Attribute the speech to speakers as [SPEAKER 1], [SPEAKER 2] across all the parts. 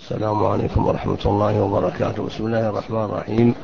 [SPEAKER 1] السلام عليكم ورحمة الله وبركاته. بسم الله الرحمن الرحيم.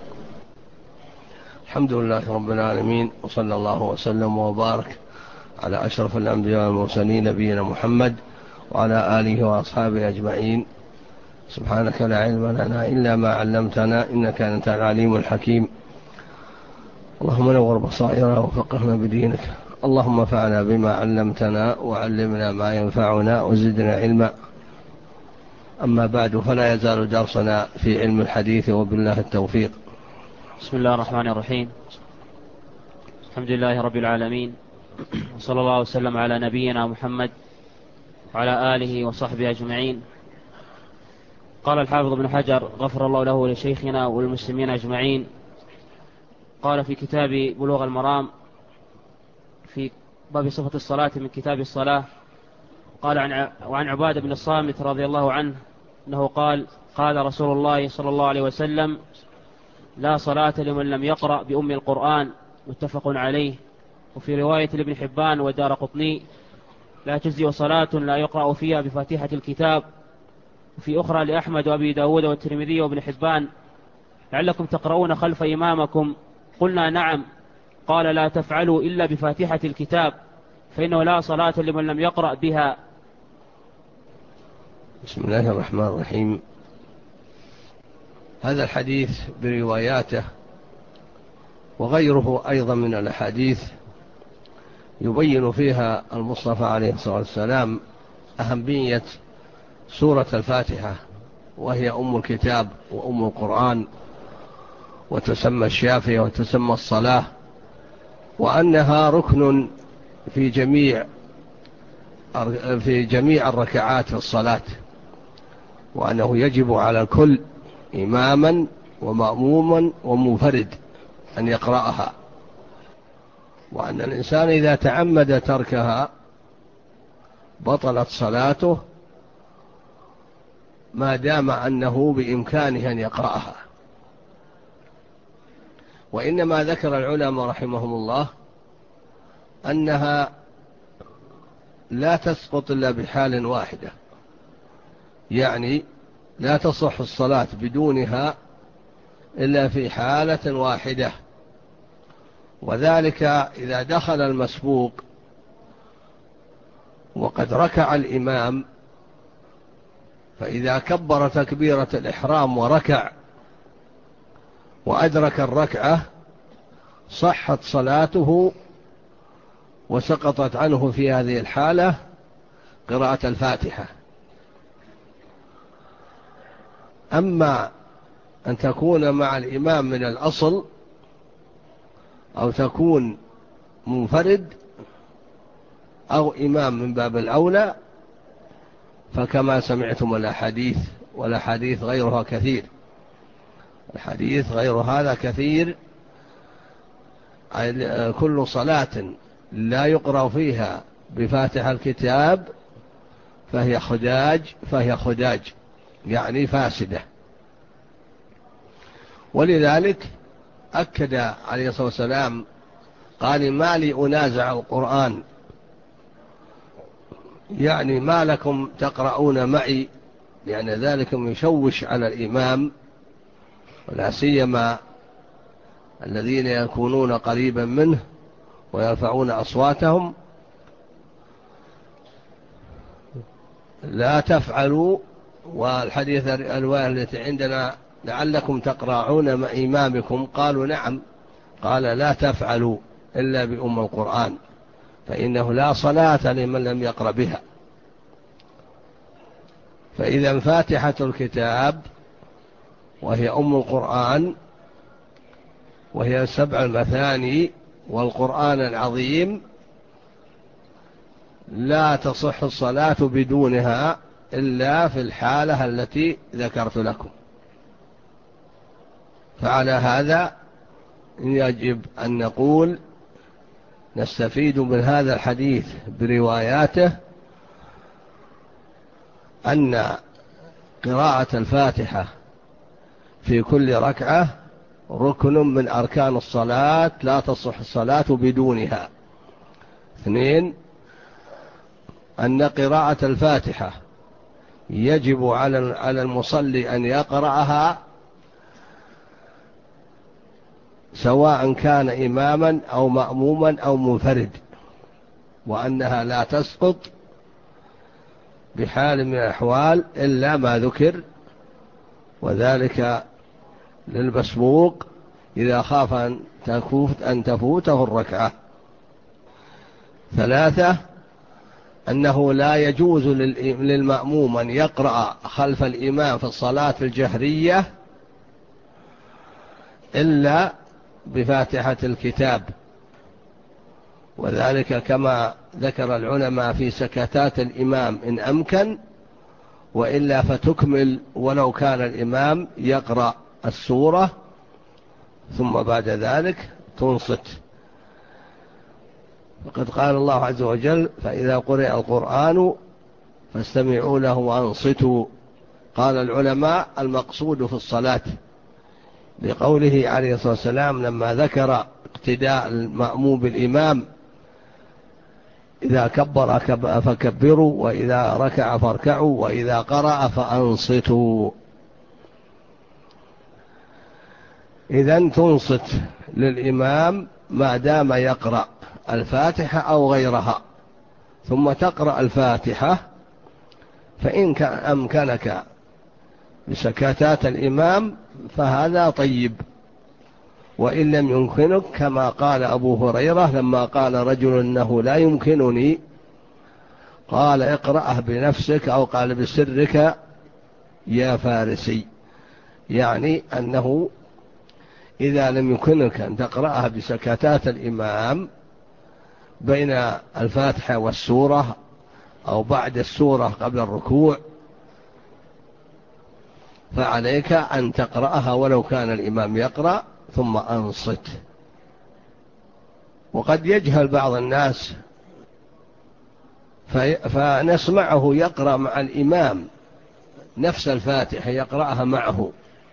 [SPEAKER 1] الحمد لله رب العالمين، وصلى الله وسلم وبارك على أشرف الأنبياء والمرسلين نبينا محمد وعلى آله وأصحابه أجمعين. سبحانك لا علم لنا إلا ما علمتنا، إنك أنت العليم الحكيم. اللهم نور بصائرنا وفقهنا بدينك، اللهم انفعنا بما علمتنا وعلمنا ما ينفعنا وزدنا علما. أما بعد، فلا يزال درسنا في علم الحديث، وبالله التوفيق.
[SPEAKER 2] بسم الله الرحمن الرحيم. الحمد لله رب العالمين، وصلى الله وسلم على نبينا محمد وعلى آله وصحبه أجمعين. قال الحافظ ابن حجر غفر الله له ولشيخنا والمسلمين أجمعين، قال في كتاب بلوغ المرام في باب صفة الصلاة من كتاب الصلاة، قال وعن عبادة بن الصامت رضي الله عنه أنه قال رسول الله صلى الله عليه وسلم: لا صلاة لمن لم يقرأ بأم القرآن، متفق عليه. وفي رواية لابن حبان ودارقطني: لا تجزي صلاة لا يقرأ فيها بفاتحة الكتاب. وفي أخرى لأحمد وأبي داود والترمذي وابن حبان: لعلكم تقرؤون خلف إمامكم. قلنا: نعم. قال: لا تفعلوا إلا بفاتحة الكتاب، فإنه لا صلاة لمن لم يقرأ بها.
[SPEAKER 1] بسم الله الرحمن الرحيم. هذا الحديث برواياته وغيره أيضا من الأحاديث يبين فيها المصطفى عليه الصلاة والسلام أهمية سورة الفاتحة، وهي أم الكتاب وأم القرآن، وتسمى الشافية وتسمى الصلاة، وأنها ركن في جميع الركعات في الصلاة، وأنه يجب على الكل إماما ومأموما ومنفرد أن يقرأها، وأن الإنسان إذا تعمد تركها بطلت صلاته ما دام أنه بإمكانه أن يقرأها. وإنما ذكر العلماء رحمهم الله أنها لا تسقط إلا بحال واحدة، يعني لا تصح الصلاة بدونها إلا في حالة واحدة، وذلك إذا دخل المسبوق وقد ركع الإمام، فإذا كبر تكبيرة الإحرام وركع وأدرك الركعة صحت صلاته، وسقطت عنه في هذه الحالة قراءة الفاتحة. أما أن تكون مع الإمام من الأصل أو تكون منفرد أو إمام من باب الأولى، فكما سمعتم الأحاديث، والأحاديث غيرها كثير، الحديث غير هذا كثير. كل صلاة لا يقرأ فيها بفاتحة الكتاب فهي خداج، يعني فاسدة. ولذلك أكد عليه الصلاة والسلام قال: ما لي أنازع القرآن، يعني ما لكم تقرؤون معي، لأن ذلك يشوش على الإمام، ولا سيما الذين يكونون قريبا منه ويرفعون أصواتهم. لا تفعلوا، والحديث الرواية التي عندنا: لعلكم تقرؤون مع إمامكم. قالوا: نعم. قال: لا تفعلوا إلا بأم القرآن، فإنه لا صلاة لمن لم يقرأ بها. فإذا فاتحة الكتاب وهي أم القرآن، وهي 7 المثاني والقرآن العظيم، لا تصح الصلاة بدونها إلا في الحالة التي ذكرت لكم. فعلى هذا يجب أن نقول نستفيد من هذا الحديث برواياته أن قراءة الفاتحة في كل ركعة ركن من أركان الصلاة، لا تصح الصلاة بدونها. 2، أن قراءة الفاتحة يجب على المصلي أن يقرأها سواء كان إماما أو مأموما أو منفرد، وأنها لا تسقط بحال من الأحوال إلا ما ذكر، وذلك للمسبوق إذا خاف أن تفوته الركعة. 3 أنه لا يجوز للمأموم أن يقرأ خلف الإمام في الصلاة الجهرية إلا بفاتحة الكتاب، وذلك كما ذكر العلماء في سكتات الإمام إن أمكن، وإلا فتكمل ولو كان الإمام يقرأ السورة ثم بعد ذلك تنصت. وقد قال الله عز وجل: فإذا قرئ القرآن فاستمعوا له وأنصتوا. قال العلماء المقصود في الصلاة لقوله عليه الصلاة والسلام لما ذكر اقتداء المأموم بالإمام: إذا كبر فكبروا، وإذا ركع فاركعوا، وإذا قرأ فأنصتوا. إذن تنصت للإمام ما دام يقرأ الفاتحة أو غيرها، ثم تقرأ الفاتحة، فإن أمكنك بسكتات الإمام فهذا طيب، وإن لم يمكنك كما قال أبو هريرة لما قال رجل إنه لا يمكنني، قال: اقرأه بنفسك، أو قال: بسرك يا فارسي، يعني أنه إذا لم يمكنك أن تقرأها بسكتات الإمام بين الفاتحة والسورة أو بعد السورة قبل الركوع، فعليك أن تقرأها ولو كان الإمام يقرأ ثم أنصت. وقد يجهل بعض الناس فنسمعه يقرأ مع الإمام نفس الفاتحة، يقرأها معه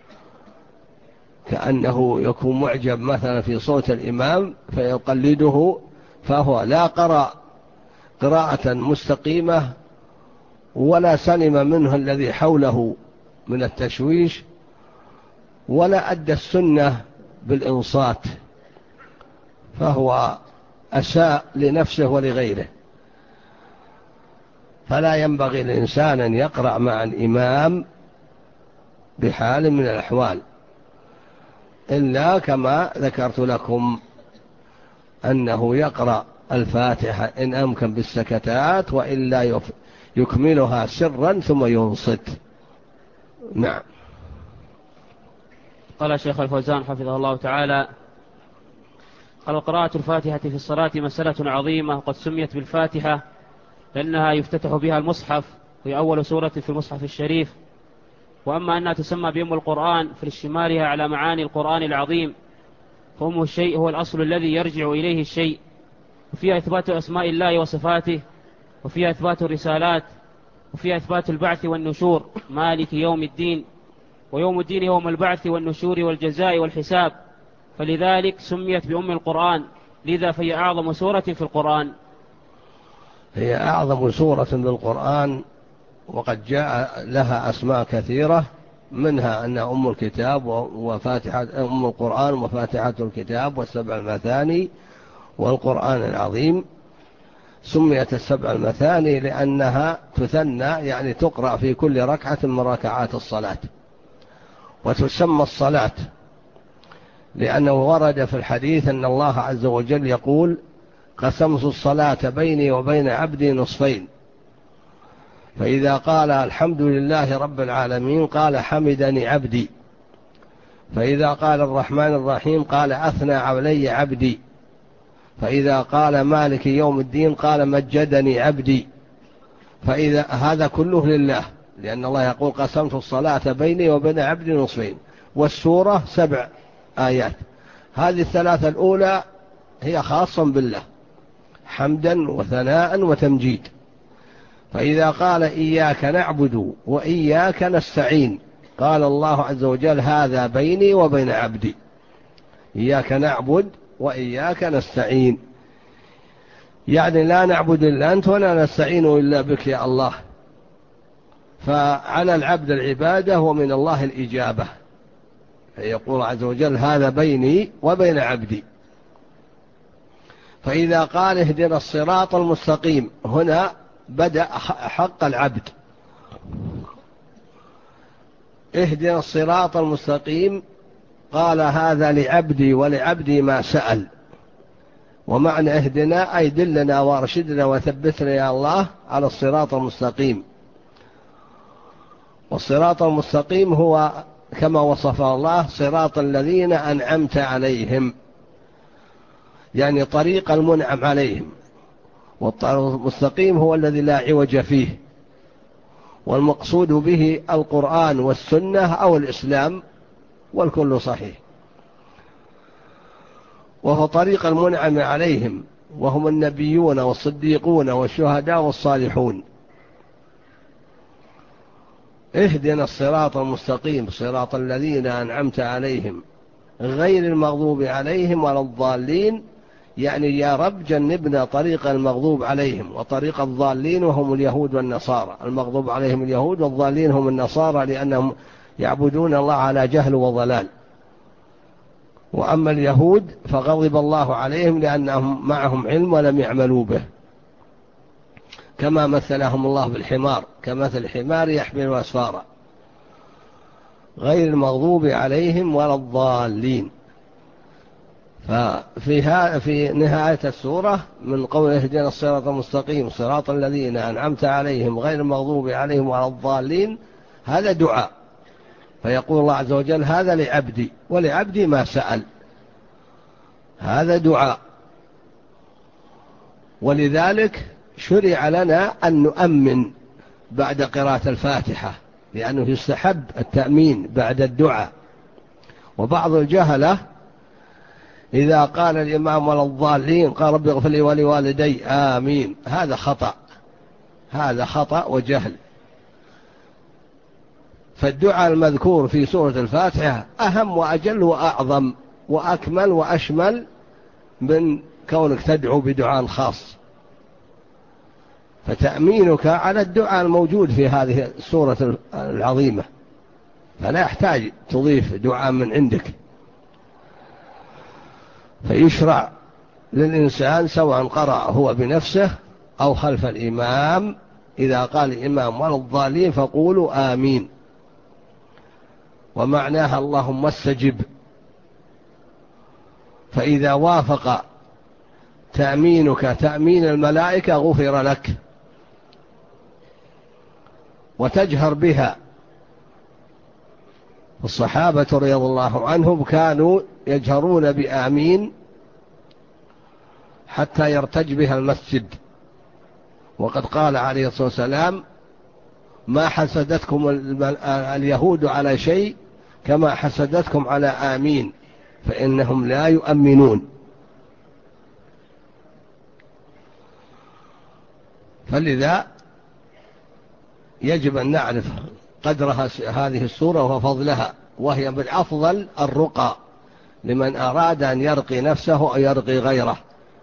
[SPEAKER 1] كأنه يكون معجب مثلا في صوت الإمام فيقلده، فهو لا قرأ قراءة مستقيمة ولا سلم منه الذي حوله من التشويش، ولا أدى السنة بالإنصات، فهو أساء لنفسه ولغيره. فلا ينبغي للإنسان أن يقرأ مع الإمام بحال من الأحوال، إلا كما ذكرت لكم أنه يقرأ الفاتحة إن أمكن بالسكتات، وإلا يكملها سرا ثم ينصت. نعم.
[SPEAKER 2] قال الشيخ الفوزان حفظه الله تعالى: قال: قراءة الفاتحة في الصلاة مسألة عظيمة، وقد سميت بالفاتحة لأنها يفتتح بها المصحف، وهي أول سورة في المصحف الشريف. وأما أنها تسمى بأم القرآن فلاشتمالها على معاني القرآن العظيم، فأم الشيء هو الأصل الذي يرجع إليه الشيء، وفيها إثبات أسماء الله وصفاته، وفيها إثبات الرسالات، وفيها إثبات البعث والنشور، مالك يوم الدين، ويوم الدين يوم البعث والنشور والجزاء والحساب، فلذلك سميت بأم القرآن، لذا فهي أعظم سورة في القرآن.
[SPEAKER 1] هي أعظم سورة بالقرآن، وقد جاء لها أسماء كثيرة، منها أنها أم الكتاب وفاتحة أم القرآن وفاتحة الكتاب والسبع المثاني والقرآن العظيم. سميت السبع المثاني لأنها تثنى، يعني تقرأ في كل ركعة من ركعات الصلاة. وتسمى الصلاة لأنه ورد في الحديث أن الله عز وجل يقول: قسمت الصلاة بيني وبين عبدي نصفين، فإذا قال الحمد لله رب العالمين قال حمدني عبدي، فإذا قال الرحمن الرحيم قال أثنى علي عبدي، فإذا قال مالك يوم الدين قال مجدني عبدي. فإذا هذا كله لله، لأن الله يقول: قسمت الصلاة بيني وبين عبدي نصفين. والسورة 7 آيات، هذه الثلاثة الأولى هي خاصة بالله، حمدا وثناء وتمجيد. فإذا قال إياك نعبد وإياك نستعين قال الله عز وجل: هذا بيني وبين عبدي، إياك نعبد وإياك نستعين، يعني لا نعبد إلا أنت ولا نستعين إلا بك يا الله. فعلى العبد العبادة ومن الله الإجابة، يقول عز وجل هذا بيني وبين عبدي. فإذا قال اهدنا الصراط المستقيم، هنا بدأ حق العبد، اهدنا الصراط المستقيم، قال هذا لعبدي ولعبدي ما سأل. ومعنى اهدنا أي دلنا وارشدنا وثبتنا يا الله على الصراط المستقيم. والصراط المستقيم هو كما وصفه الله صراط الذين أنعمت عليهم، يعني طريق المنعم عليهم. والمستقيم هو الذي لا عوج فيه، والمقصود به القرآن والسنة أو الإسلام، والكل صحيح. وهو طريق المنعم عليهم، وهم النبيون والصديقون والشهداء والصالحون. اهدنا الصراط المستقيم صراط الذين أنعمت عليهم غير المغضوب عليهم ولا الضالين، يعني يا رب جنبنا طريق المغضوب عليهم وطريق الضالين وهم اليهود والنصارى. المغضوب عليهم اليهود، والضالين هم النصارى لأنهم يعبدون الله على جهل وضلال. وأما اليهود فغضب الله عليهم لأنهم معهم علم ولم يعملوا به، كما مثلهم الله بالحمار كمثل الحمار يحمل أسفارا. غير المغضوب عليهم ولا الضالين. في نهاية السورة من قول اهدنا الصراط المستقيم صراط الذين أنعمت عليهم غير المغضوب عليهم ولا الضالين، هذا دعاء. فيقول الله عز وجل هذا لعبدي ولعبدي ما سأل، هذا دعاء. ولذلك شرع لنا أن نؤمن بعد قراءة الفاتحة، لأنه يستحب التأمين بعد الدعاء. وبعض الجهلة إذا قال الإمام ولا الضالين قال رب اغفر لي ولوالدي آمين، هذا خطأ، هذا خطأ وجهل. فالدعاء المذكور في سورة الفاتحة أهم وأجل وأعظم وأكمل وأشمل من كونك تدعو بدعاء خاص. فتأمينك على الدعاء الموجود في هذه السورة العظيمة، فلا يحتاج تضيف دعاء من عندك. فيشرع للإنسان سواء قرأ هو بنفسه أو خلف الإمام، إذا قال الإمام ولا الضالين فقولوا آمين، ومعناها اللهم استجب. فإذا وافق تأمينك تأمين الملائكة غفر لك. وتجهر بها. الصحابة رضي الله عنهم كانوا يجهرون بآمين حتى يرتج بها المسجد. وقد قال عليه الصلاة والسلام ما حسدتكم اليهود على شيء كما حسدتكم على آمين، فإنهم لا يؤمنون. فلذا يجب أن نعرف قدر هذه السورة وفضلها، وهي من أفضل الرقى لمن أراد أن يرقي نفسه أو يرقي غيره،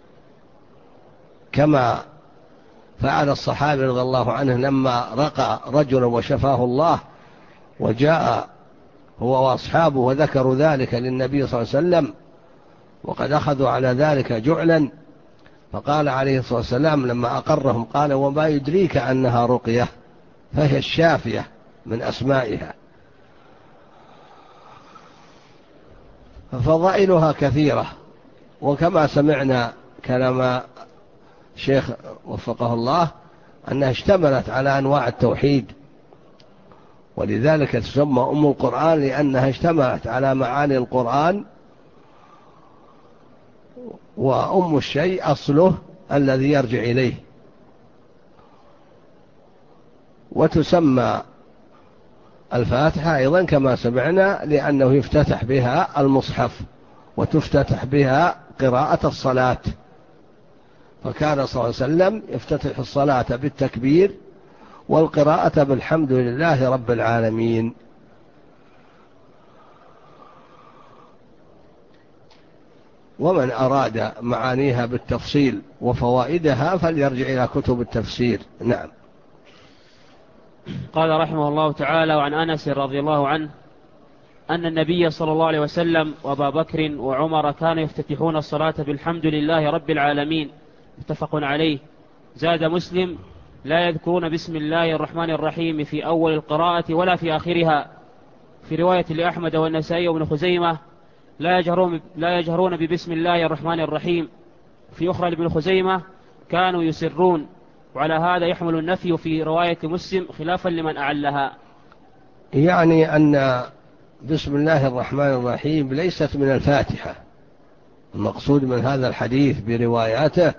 [SPEAKER 1] كما فعل الصحابي رضي الله عنه لما رقى رجلا وشفاه الله، وجاء هو وأصحابه وذكروا ذلك للنبي صلى الله عليه وسلم، وقد أخذوا على ذلك جعلا. فقال عليه الصلاة والسلام لما أقرهم قال وما يدريك أنها رقية، فهي الشافية من أسمائها. ففضائلها كثيرة، وكما سمعنا كلام شيخ وفقه الله أنها اشتملت على أنواع التوحيد، ولذلك تسمى أم القرآن لأنها اشتملت على معاني القرآن. وأم الشيء أصله الذي يرجع إليه. وتسمى الفاتحة أيضا كما سمعنا لأنه يفتتح بها المصحف وتفتتح بها قراءة الصلاة، فكان صلى الله عليه وسلم يفتتح الصلاة بالتكبير والقراءة بالحمد لله رب العالمين. ومن أراد معانيها بالتفصيل وفوائدها فليرجع إلى كتب التفسير. نعم.
[SPEAKER 2] قال رحمه الله تعالى: وعن أنس رضي الله عنه أن النبي صلى الله عليه وسلم وأبا بكر وعمر كانوا يفتتحون الصلاة بالحمد لله رب العالمين، متفق عليه. زاد مسلم: لا يذكرون بسم الله الرحمن الرحيم في أول القراءة ولا في آخرها. في رواية لأحمد والنسائي وابن خزيمة: لا يجهرون ببسم الله الرحمن الرحيم. في أخرى لابن خزيمة: كانوا يسرون. وعلى هذا يحمل النفي في رواية مسلم خلافا لمن أعلها.
[SPEAKER 1] يعني أن بسم الله الرحمن الرحيم ليست من الفاتحة. المقصود من هذا الحديث برواياته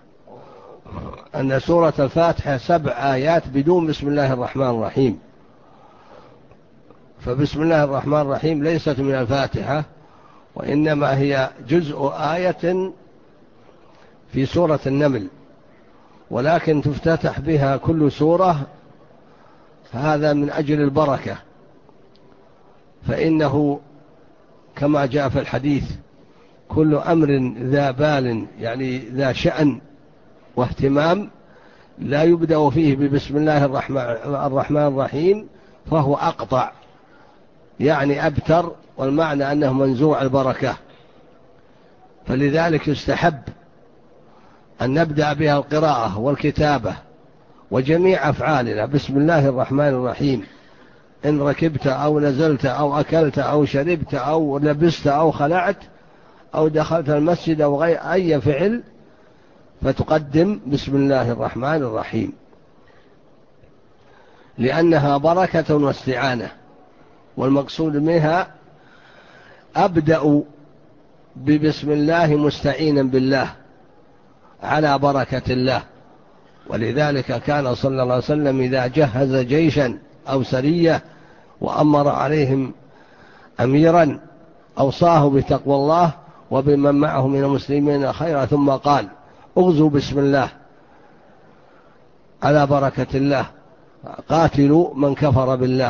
[SPEAKER 1] أن سورة الفاتحة 7 آيات بدون بسم الله الرحمن الرحيم، فبسم الله الرحمن الرحيم ليست من الفاتحة، وإنما هي جزء آية في سورة النمل، ولكن تفتتح بها كل سورة، هذا من أجل البركة. فإنه كما جاء في الحديث: كل أمر ذا بال، يعني ذا شأن واهتمام، لا يبدأ فيه ببسم الله الرحمن الرحيم فهو أقطع، يعني أبتر، والمعنى أنه منزوع البركة. فلذلك يستحب أن نبدأ بها القراءة والكتابة وجميع أفعالنا بسم الله الرحمن الرحيم، إن ركبت أو نزلت أو أكلت أو شربت أو لبست أو خلعت أو دخلت المسجد أو أي فعل، فتقدم بسم الله الرحمن الرحيم، لأنها بركة واستعانة. والمقصود منها أبدأ ببسم الله مستعينا بالله على بركة الله. ولذلك كان صلى الله عليه وسلم إذا جهز جيشا أو سرية وأمر عليهم أميرا أوصاه بتقوى الله وبمن معه من المسلمين خيرا، ثم قال: اغزوا بسم الله على بركة الله، قاتلوا من كفر بالله.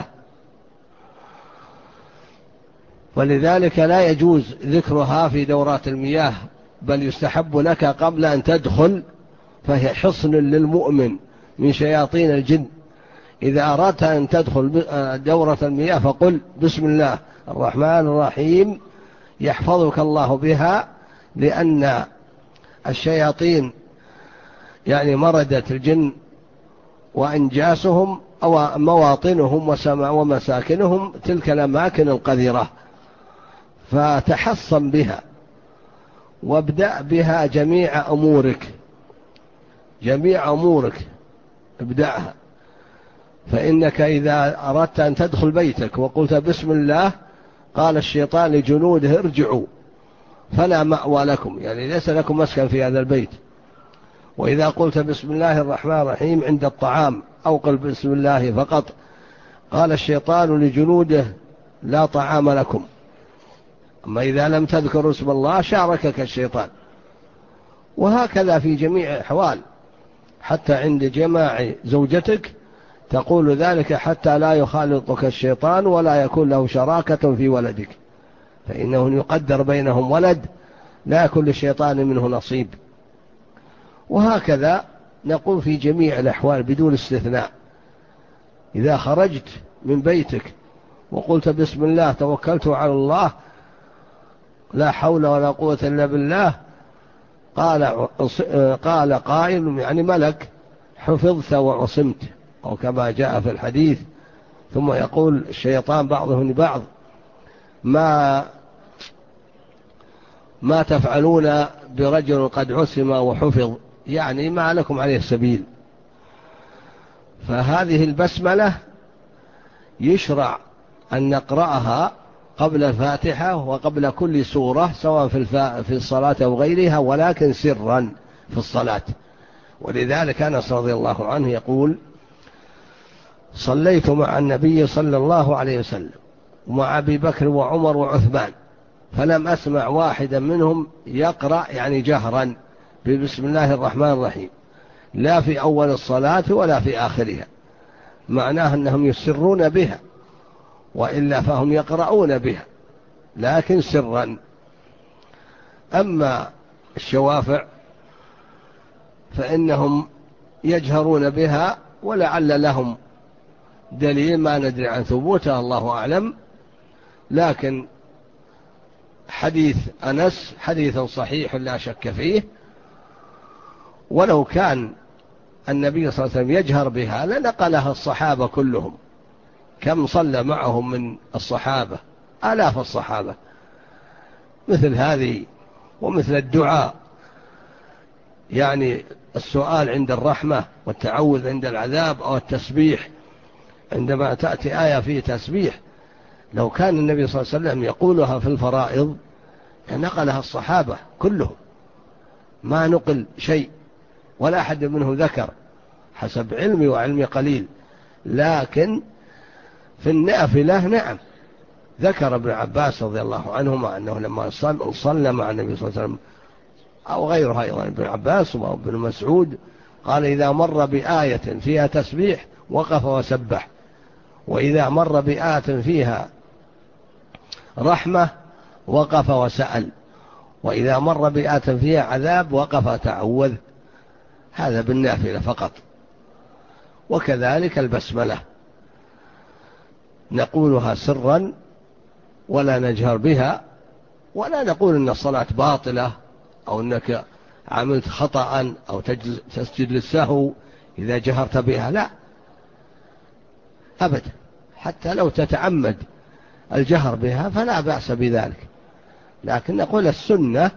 [SPEAKER 1] ولذلك لا يجوز ذكرها في دورات المياه، بل يستحب لك قبل أن تدخل، فهي حصن للمؤمن من شياطين الجن. إذا أردت أن تدخل دورة المياه فقل بسم الله الرحمن الرحيم، يحفظك الله بها، لأن الشياطين يعني مردة الجن وأنجاسهم أو مواطنهم ومساكنهم تلك الأماكن القذرة، فتحصن بها وابدأ بها جميع أمورك ابدأها. فإنك إذا أردت أن تدخل بيتك وقلت بسم الله، قال الشيطان لجنوده: ارجعوا فلا مأوى لكم، يعني ليس لكم مسكن في هذا البيت. وإذا قلت بسم الله الرحمن الرحيم عند الطعام أو قل بسم الله فقط، قال الشيطان لجنوده: لا طعام لكم. أما إذا لم تذكر اسم الله شاركك الشيطان. وهكذا في جميع الأحوال، حتى عند جماع زوجتك تقول ذلك حتى لا يخالطك الشيطان ولا يكون له شراكة في ولدك، فإنه يقدر بينهم ولد لا يكون للشيطان منه نصيب. وهكذا نقول في جميع الأحوال بدون استثناء. إذا خرجت من بيتك وقلت بسم الله توكلت على الله لا حول ولا قوة إلا بالله، قال قائل يعني ملك: حفظت وعصمت، أو كما جاء في الحديث. ثم يقول الشيطان بعضهم لبعض: ما تفعلون برجل قد عصم وحفظ، يعني ما لكم عليه السبيل. فهذه البسملة يشرع أن نقرأها قبل الفاتحة وقبل كل سورة، سواء في الصلاة أو غيرها، ولكن سرا في الصلاة. ولذلك أنس رضي الله عنه يقول: صليت مع النبي صلى الله عليه وسلم ومع أبي بكر وعمر وعثمان، فلم أسمع واحدا منهم يقرأ يعني جهرا ببسم الله الرحمن الرحيم، لا في أول الصلاة ولا في آخرها. معناه أنهم يسرون بها، وإلا فهم يقرؤون بها لكن سرا. أما الشوافع فإنهم يجهرون بها، ولعل لهم دليل ما ندري عن ثبوته، الله أعلم، لكن حديث أنس حديث صحيح لا شك فيه، ولو كان النبي صلى الله عليه وسلم يجهر بها لنقلها الصحابة كلهم. كم صلى معهم من الصحابة، آلاف الصحابة، مثل هذه. ومثل الدعاء، يعني السؤال عند الرحمة والتعوذ عند العذاب، أو التسبيح عندما تأتي آية فيه تسبيح، لو كان النبي صلى الله عليه وسلم يقولها في الفرائض نقلها الصحابة كلهم، ما نقل شيء ولا أحد منه ذكر، حسب علمي وعلمي قليل. لكن في النافلة نعم، ذكر ابن عباس رضي الله عنهما أنه لما صلى مع النبي صلى الله عليه وسلم، أو غيرها أيضا، ابن عباس وابن مسعود، قال إذا مر بآية فيها تسبيح وقف وسبح، وإذا مر بآية فيها رحمة وقف وسأل، وإذا مر بآية فيها عذاب وقف تعوذ. هذا بالنافلة فقط. وكذلك البسملة نقولها سرا ولا نجهر بها، ولا نقول إن الصلاة باطلة أو أنك عملت خطأ أو تسجد للسهو إذا جهرت بها، لا أبدا. حتى لو تتعمد الجهر بها فلا بأس بذلك، لكن نقول السنة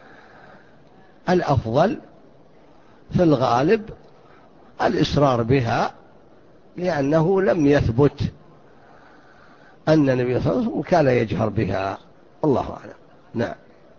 [SPEAKER 1] الأفضل في الغالب الإصرار بها، لأنه لم يثبت أن النبي صلى الله عليه وسلم كان يجهر بها، الله أعلم. نعم.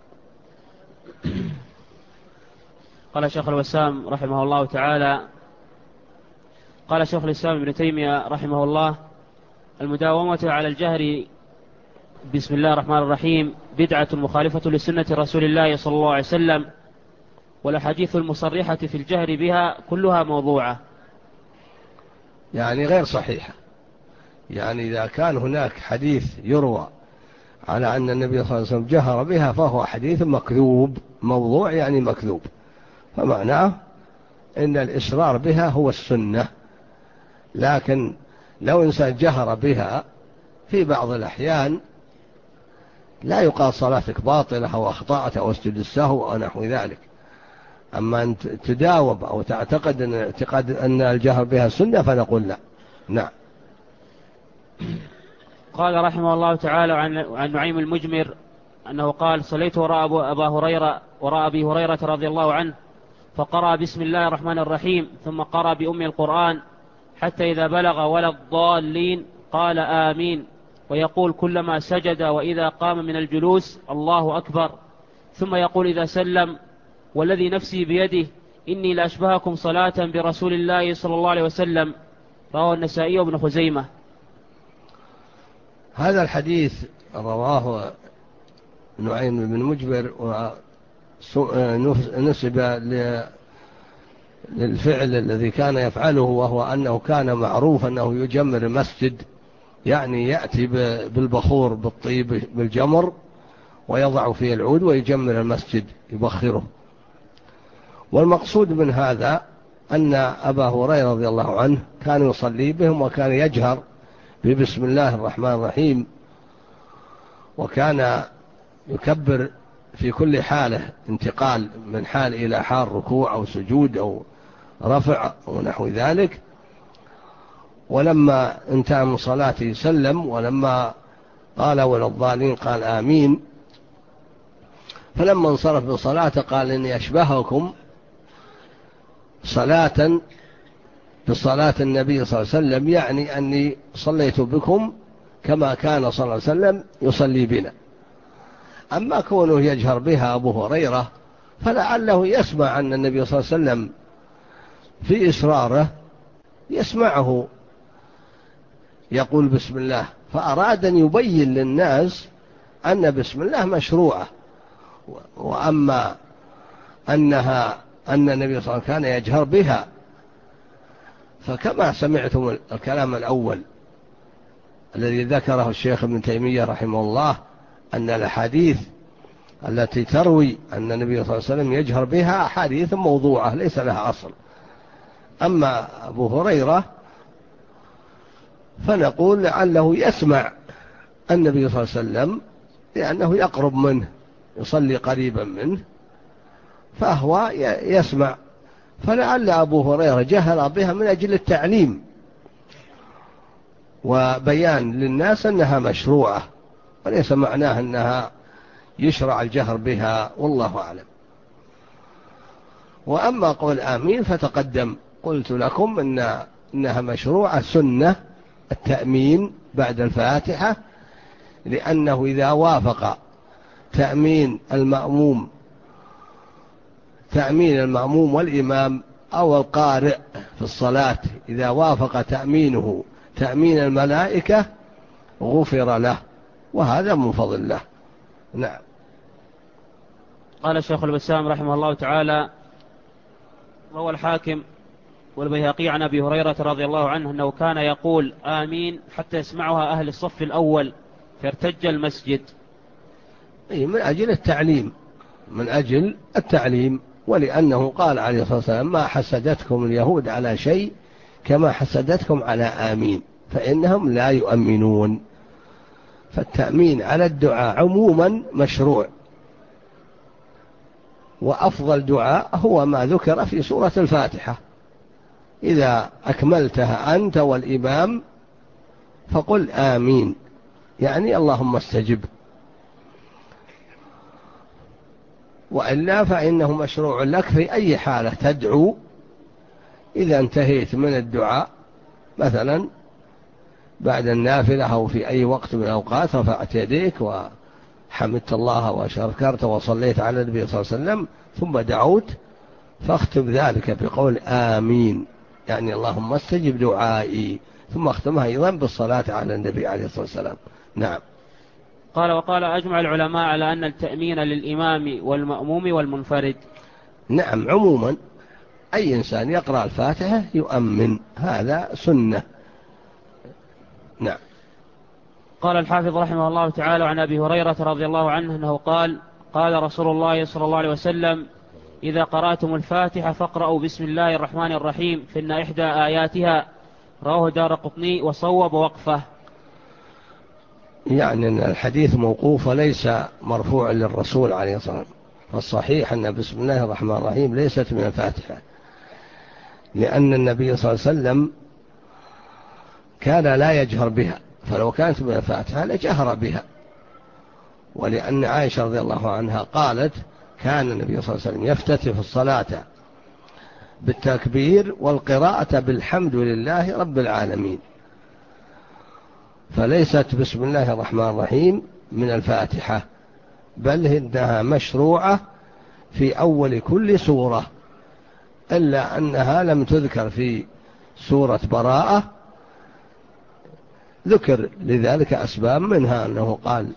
[SPEAKER 2] قال شيخ الوسام رحمه الله تعالى: قال شيخ الإسلام ابن تيمية رحمه الله: المداومة على الجهر بسم الله الرحمن الرحيم بدعة مخالفة لسنة رسول الله صلى الله عليه وسلم، والأحاديث المصرحة في الجهر بها كلها موضوعة،
[SPEAKER 1] يعني غير صحيحة. يعني إذا كان هناك حديث يروى على أن النبي صلى الله عليه وسلم جهر بها فهو حديث مكذوب، موضوع يعني مكذوب، فمعناه إن الإصرار بها هو السنة. لكن لو إنسان جهر بها في بعض الأحيان لا يقال صلاتك باطلة أو أخطأت أو اسجد السهو أو نحو ذلك. أما أن تداوم أو تعتقد أن الجهر بها سنة فنقول لا. نعم.
[SPEAKER 2] قال رحمه الله تعالى عن نعيم المجمر أنه قال: صليت وراء أبي هريرة رضي الله عنه، فقرأ بسم الله الرحمن الرحيم ثم قرأ بأم القرآن حتى إذا بلغ ولا الضالين قال آمين، ويقول كلما سجد وإذا قام من الجلوس الله أكبر، ثم يقول إذا سلم: والذي نفسي بيده إني لأشبهكم صلاة برسول الله صلى الله عليه وسلم. رواه النسائي وابن خزيمة.
[SPEAKER 1] هذا الحديث رواه نعيم بن مجبر ونسب للفعل الذي كان يفعله، وهو أنه كان معروف أنه يجمر المسجد، يعني يأتي بالبخور بالطيب بالجمر ويضع فيه العود ويجمر المسجد يبخره. والمقصود من هذا أن أبا هريرة رضي الله عنه كان يصلي بهم وكان يجهر ببسم الله الرحمن الرحيم، وكان يكبر في كل حالة، انتقال من حال إلى حال، ركوع أو سجود أو رفع ونحو ذلك. ولما انتهى من صلاته سلم، ولما قال ولا الضالين قال آمين. فلما انصرف بصلاته قال إني أشبهكم صلاة بصلاة النبي صلى الله عليه وسلم، يعني أني صليت بكم كما كان صلى الله عليه وسلم يصلي بنا. أما كونه يجهر بها أبو هريرة فلعله يسمع أن النبي صلى الله عليه وسلم في إصراره يسمعه يقول بسم الله، فأراد أن يبين للناس أن بسم الله مشروعة. وأما أن النبي صلى الله عليه وسلم كان يجهر بها، فكما سمعتم الكلام الأول الذي ذكره الشيخ ابن تيمية رحمه الله، أن الأحاديث التي تروي أن النبي صلى الله عليه وسلم يجهر بها أحاديث موضوعة ليس لها أصل. أما أبو هريرة فنقول لعله يسمع النبي صلى الله عليه وسلم لأنه يقرب منه، يصلي قريبا منه فهو يسمع، فلعل أبو هريرة جهر بها من أجل التعليم وبيان للناس أنها مشروعة، وليس معناه أنها يشرع الجهر بها، والله أعلم. وأما قول آمين فتقدم قلت لكم إنها مشروعة سنة التأمين بعد الفاتحة، لأنه إذا وافق تأمين المأموم والإمام أو القارئ في الصلاة، إذا وافق تأمينه تأمين الملائكة غفر له، وهذا من فضل الله. نعم.
[SPEAKER 2] قال الشيخ البسام رحمه الله تعالى: روى الحاكم والبيهقي عن أبي هريرة رضي الله عنه أنه كان يقول آمين حتى يسمعها أهل الصف الأول فارتج المسجد.
[SPEAKER 1] من أجل التعليم، ولأنه قال عليه الصلاة والسلام: ما حسدتكم اليهود على شيء كما حسدتكم على آمين، فإنهم لا يؤمنون. فالتأمين على الدعاء عموما مشروع، وأفضل دعاء هو ما ذكر في سورة الفاتحة: إذا أكملتها أنت والإمام فقل آمين، يعني اللهم استجب. وإلا فإنه مشروع لك في أي حالة تدعو، إذا انتهيت من الدعاء مثلا بعد النافلة أو في أي وقت من الأوقات رفعت يديك وحمدت الله وشكرت وصليت على النبي صلى الله عليه وسلم ثم دعوت، فاختم ذلك بقول آمين، يعني اللهم استجب دعائي، ثم اختمها أيضا بالصلاة على النبي عليه الصلاة والسلام. نعم.
[SPEAKER 2] قال: وقال أجمع العلماء على أن التأمين للإمام والمأموم والمنفرد.
[SPEAKER 1] نعم، عموما أي إنسان يقرأ الفاتحة يؤمن، هذا سنة. نعم.
[SPEAKER 2] قال الحافظ رحمه الله تعالى عن أبي هريرة رضي الله عنه أنه قال: قال رسول الله صلى الله عليه وسلم: إذا قرأتم الفاتحة فاقرأوا بسم الله الرحمن الرحيم فإن إحدى آياتها. رواه دارقطني وصوب وقفه.
[SPEAKER 1] يعني أن الحديث موقوف وليس مرفوع للرسول عليه الصلاة والسلام، فالصحيح أن بسم الله الرحمن الرحيم ليست من الفاتحة، لأن النبي صلى الله عليه وسلم كان لا يجهر بها، فلو كانت من الفاتحة لجهر بها. ولأن عائشة رضي الله عنها قالت: كان النبي صلى الله عليه وسلم يفتتح الصلاة بالتكبير والقراءة بالحمد لله رب العالمين، فليست بسم الله الرحمن الرحيم من الفاتحة، بل إنها مشروعة في أول كل سورة، إلا أنها لم تذكر في سورة براءة، ذكر لذلك أسباب، منها أنه قال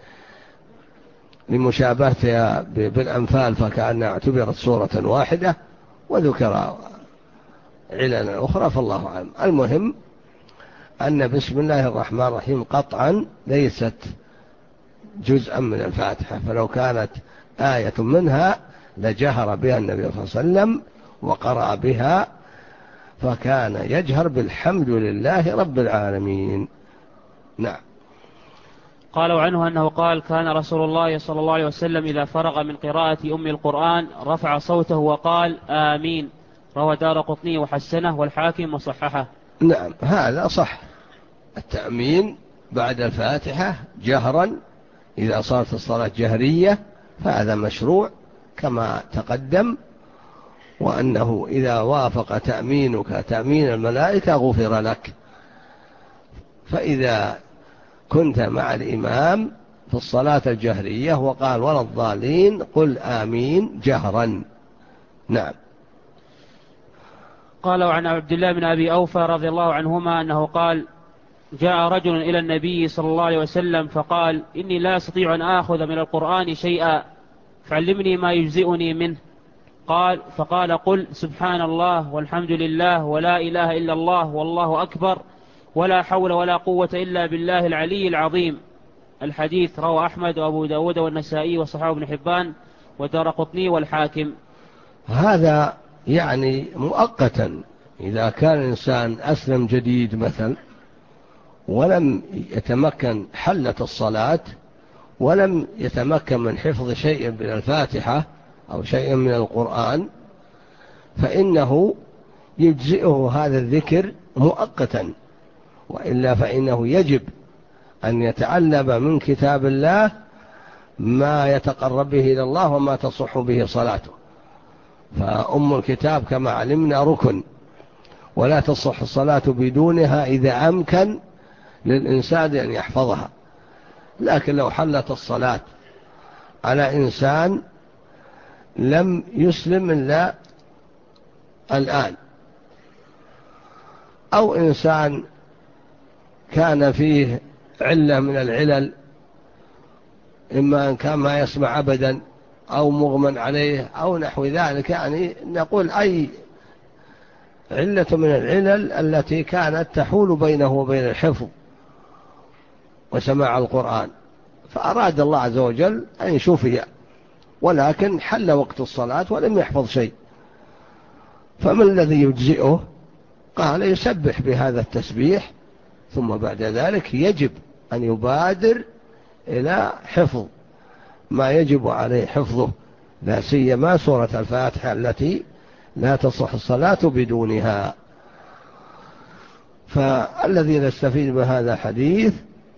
[SPEAKER 1] لمشابهتها بالأنفال فكأنها اعتبرت سورة واحدة، وذكر عللا أخرى، فالله أعلم. المهم أن بسم الله الرحمن الرحيم قطعا ليست جزءا من الفاتحة، فلو كانت آية منها لجهر بها النبي صلى الله عليه وسلم وقرأ بها، فكان يجهر بالحمد لله رب العالمين. نعم.
[SPEAKER 2] قالوا عنه أنه قال: كان رسول الله صلى الله عليه وسلم إذا فرغ من قراءة أم القرآن رفع صوته وقال آمين. روى دارقطني وحسنه والحاكم وصححه.
[SPEAKER 1] نعم، هذا صح، التأمين بعد الفاتحة جهرا إذا صارت الصلاة جهرية فهذا مشروع كما تقدم، وأنه إذا وافق تأمينك تأمين الملائكة غفر لك. فإذا كنت مع الإمام في الصلاة الجهرية وقال ولا الضالين قل آمين جهرا. نعم.
[SPEAKER 2] قال عن عبد الله بن أبي أوفى رضي الله عنهما أنه قال: جاء رجل إلى النبي صلى الله عليه وسلم فقال: إني لا أستطيع أن آخذ من القرآن شيئا فعلمني ما يجزئني منه. فقال: قل سبحان الله والحمد لله ولا إله إلا الله والله أكبر ولا حول ولا قوة إلا بالله العلي العظيم. الحديث رواه أحمد وأبو داود والنسائي وصححه ابن حبان ودارقطني والحاكم.
[SPEAKER 1] هذا يعني مؤقتا، إذا كان الإنسان أسلم جديد مثلا ولم يتمكن حلت الصلاة ولم يتمكن من حفظ شيء من الفاتحة أو شيء من القرآن، فإنه يجزئه هذا الذكر مؤقتا، وإلا فإنه يجب أن يتعلم من كتاب الله ما يتقرب به إلى الله وما تصح به صلاته. فأم الكتاب كما علمنا ركن، ولا تصح الصلاة بدونها إذا أمكن للإنسان أن يحفظها. لكن لو حلت الصلاة على إنسان لم يسلم إلا الآن، أو إنسان كان فيه علة من العلل، إما أن كان ما يسمع أبدا أو مغمى عليه أو نحو ذلك، يعني نقول أي علة من العلل التي كانت تحول بينه وبين الحفظ وسماع القرآن، فأراد الله عز وجل أن يشوفها، ولكن حل وقت الصلاة ولم يحفظ شيء، فما الذي يجزئه؟ قال يسبح بهذا التسبيح، ثم بعد ذلك يجب أن يبادر إلى حفظ ما يجب عليه حفظه، لا سيما سورة الفاتحة التي لا تصح الصلاة بدونها. فالذي نستفيد بهذا الحديث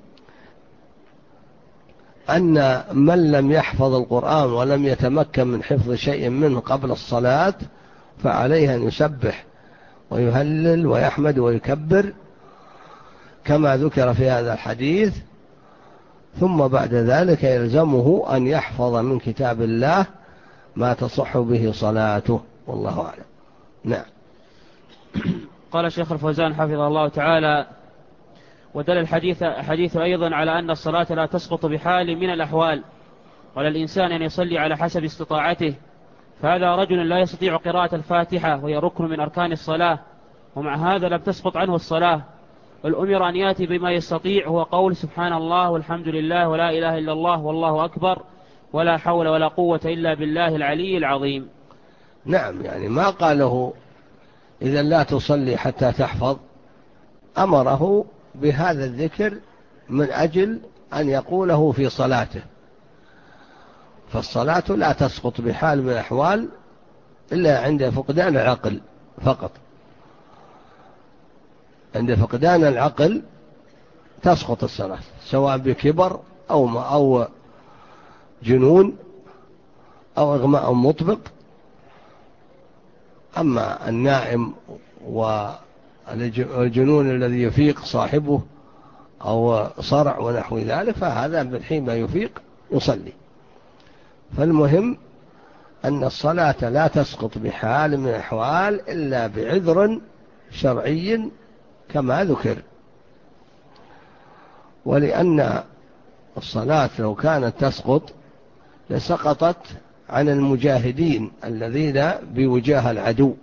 [SPEAKER 1] أن من لم يحفظ القرآن ولم يتمكن من حفظ شيء منه قبل الصلاة فعليه أن يسبح ويهلل ويحمد ويكبر كما ذكر في هذا الحديث، ثم بعد ذلك يلزمه أن يحفظ من كتاب الله ما تصح به صلاته، والله أعلم. نعم.
[SPEAKER 2] قال الشيخ الفوزان حفظه الله تعالى: ودل الحديث أيضا على أن الصلاة لا تسقط بحال من الأحوال، وعلى الإنسان أن يصلي على حسب استطاعته. فهذا رجل لا يستطيع قراءة الفاتحة وهي ركن من أركان الصلاة، ومع هذا لم تسقط عنه الصلاة، بل أمر أن يأتي بما يستطيع، هو قول سبحان الله والحمد لله ولا إله إلا الله والله أكبر ولا حول ولا قوة إلا بالله العلي العظيم.
[SPEAKER 1] نعم، يعني ما قاله إذا لا تصلي حتى تحفظ، أمره بهذا الذكر من أجل أن يقوله في صلاته. فالصلاة لا تسقط بحال من الأحوال إلا عند فقدان العقل فقط. عند فقدان العقل تسقط الصلاة، سواء بكبر أو جنون أو إغماء مطبق. أما النائم والجنون الذي يفيق صاحبه أو صرع ونحو ذلك فهذا بالحين ما يفيق يصلي. فالمهم أن الصلاة لا تسقط بحال من الأحوال إلا بعذر شرعي كما ذكر. ولأن الصلاة لو كانت تسقط لسقطت عن المجاهدين الذين بوجاه العدو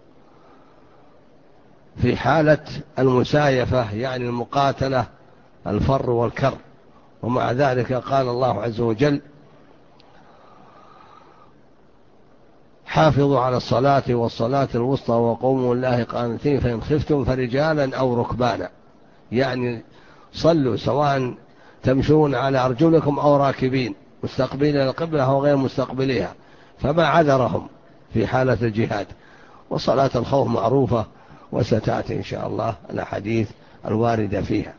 [SPEAKER 1] في حالة المسايفة، يعني المقاتلة الفر والكر. ومع ذلك قال الله عز وجل: حافظوا على الصلاة والصلاة الوسطى وقوموا لله قانتين فإن خفتم فرجالا أو ركبانا، يعني صلوا سواء تمشون على أرجلكم أو راكبين مستقبلين القبلة أو غير مستقبليها، فما عذرهم في حالة الجهاد. وصلاة الخوف معروفة وستأتي إن شاء الله الأحاديث الواردة فيها.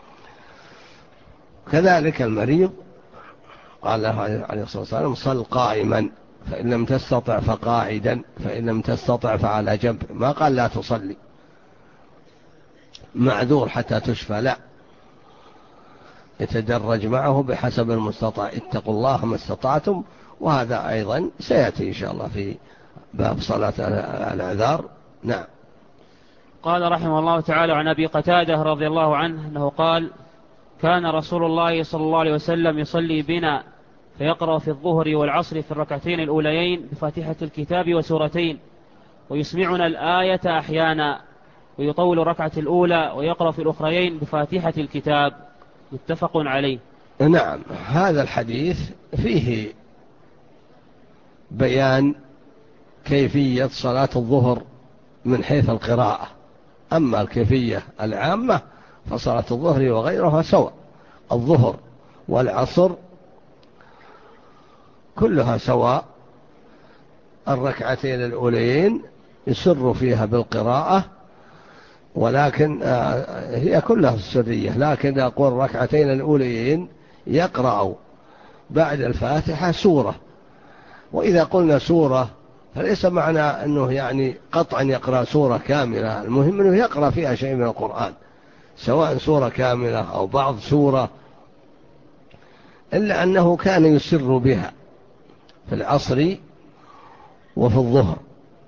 [SPEAKER 1] كذلك المريض قال له عليه الصلاة والسلام: صل قائما فإن لم تستطع فقاعدا فإن لم تستطع فعلى جنب. ما قال لا تصلي معذور حتى تشفى، لا، يتدرج معه بحسب المستطاع. اتقوا الله ما استطعتم، وهذا أيضا سيأتي إن شاء الله في باب صلاة الأعذار. نعم.
[SPEAKER 2] قال رحمه الله تعالى: عن أبي قتادة رضي الله عنه أنه قال: كان رسول الله صلى الله عليه وسلم يصلي بنا فيقرأ في الظهر والعصر في الركعتين الأوليين بفاتحة الكتاب وسورتين، ويسمعنا الآية أحيانا، ويطول الركعة الأولى ويقرأ في الأخريين بفاتحة الكتاب. متفق عليه.
[SPEAKER 1] نعم، هذا الحديث فيه بيان كيفية صلاة الظهر من حيث القراءة. أما الكيفية العامة فصلاة الظهر وغيرها سواء، الظهر والعصر كلها سواء. الركعتين الأولين يسر فيها بالقراءة، ولكن هي كلها سرية، لكن أقول الركعتين الأولين يقرأ بعد الفاتحة سورة. وإذا قلنا سورة فليس معنى أنه يعني قطعا يقرأ سورة كاملة، المهم أنه يقرأ فيها شيء من القرآن، سواء سورة كاملة أو بعض سورة، إلا أنه كان يسر بها في العصر وفي الظهر،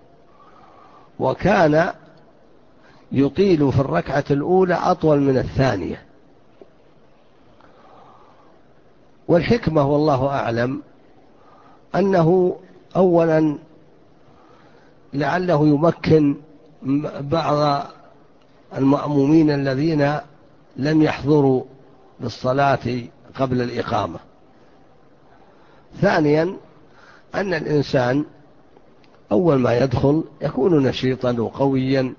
[SPEAKER 1] وكان يطيل في الركعة الأولى أطول من الثانية. والحكمة والله أعلم أنه أولا لعله يمكن بعض المأمومين الذين لم يحضروا بالصلاة قبل الإقامة. ثانيا أن الإنسان أول ما يدخل يكون نشيطا وقويا،